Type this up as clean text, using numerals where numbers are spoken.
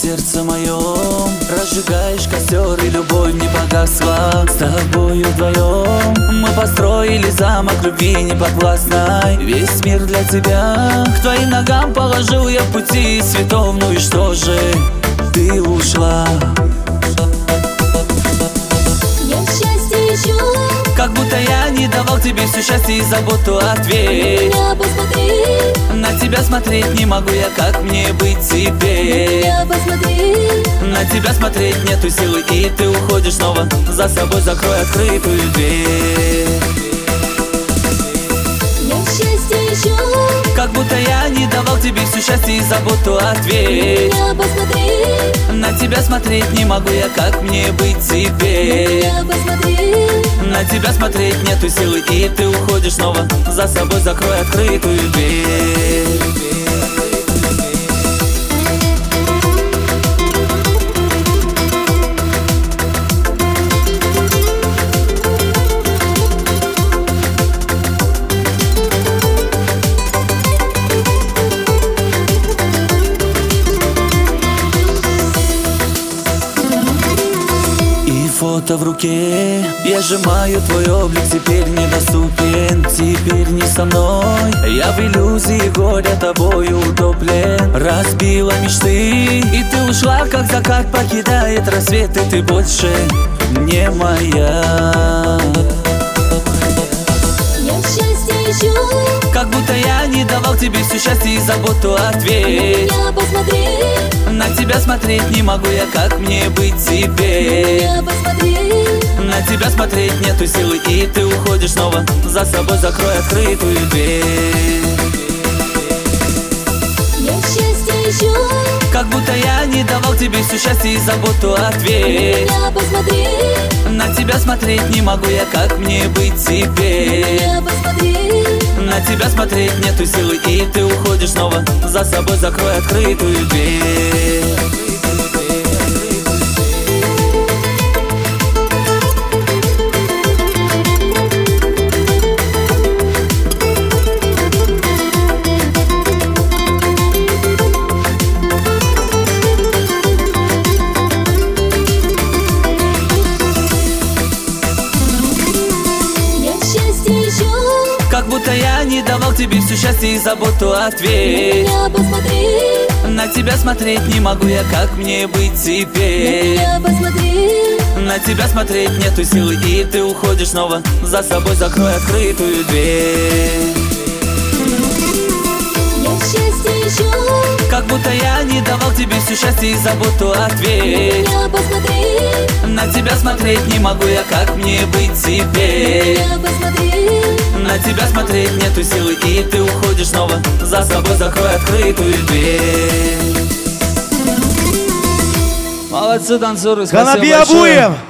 сердце моем разжигаешь костер, и любовь не погасла. С тобою вдвоем мы построили замок любви неподвластной. Весь мир для тебя, к твоим ногам положил я пути цветов. Ну и что же, ты ушла. Я счастье ищу, как будто я не давал тебе все счастье и заботу. Ответь, меня посмотри, на тебя смотреть не могу я, как мне быть теперь? меня посмотри, На тебя смотреть нету силы, и ты уходишь снова. За собой закрой открытую дверь. я счастье ищу, как будто я не давал тебе все счастье и заботу. Ответь, меня посмотри, на тебя смотреть не могу я, как мне быть теперь? меня посмотри, На тебя смотреть нету силы, и ты уходишь снова. За собой закрой открытую дверь. Фото в руке, я сжимаю твой облик, теперь недоступен, теперь не со мной. Я в иллюзии горя тобою утоплен. Разбила мечты, и ты ушла, как закат покидает рассвет, и ты больше не моя. я счастье ищу, как будто я не давал тебе все счастье и заботу. Ответь, меня посмотри, на тебя смотреть не могу я, как мне быть теперь? меня посмотри, На тебя смотреть нету силы, и ты уходишь снова. За собой закрой открытую дверь. я счастье ищу, как будто я не давал тебе все счастье и заботу. Ответь, меня посмотри, на тебя смотреть не могу я, как мне быть теперь? меня посмотри, На тебя смотреть нету силы, и ты уходишь снова. За собой закрой открытую дверь. как будто я не давал тебе все счастье и заботу. Ответь, меня посмотри, на тебя смотреть не могу я, как мне быть теперь? меня посмотри, На тебя смотреть нету силы, и ты уходишь снова. За собой закрой открытую дверь. я счастье ищу, как будто я не давал тебе все счастье и заботу. Ответь, меня посмотри, на тебя смотреть не могу я, как мне быть теперь? меня посмотри, На тебя смотреть нету силы, и ты уходишь снова. За собой закрой открытую дверь. Молодцы, танцоры, спасибо Ганаби большое. Абуев!